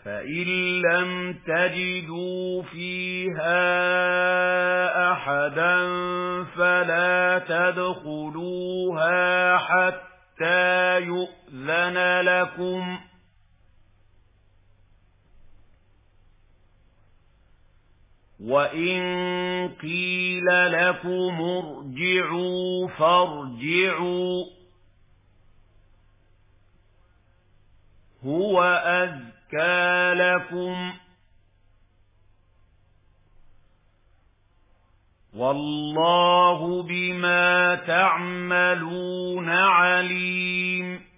فإن لم تجدوا فيها أحدا فلا تدخلوها حتى يؤذن لكم، وإن قيل لكم ارجعوا فارجعوا، هو أزكى لكم، والله بما تعملون عليم.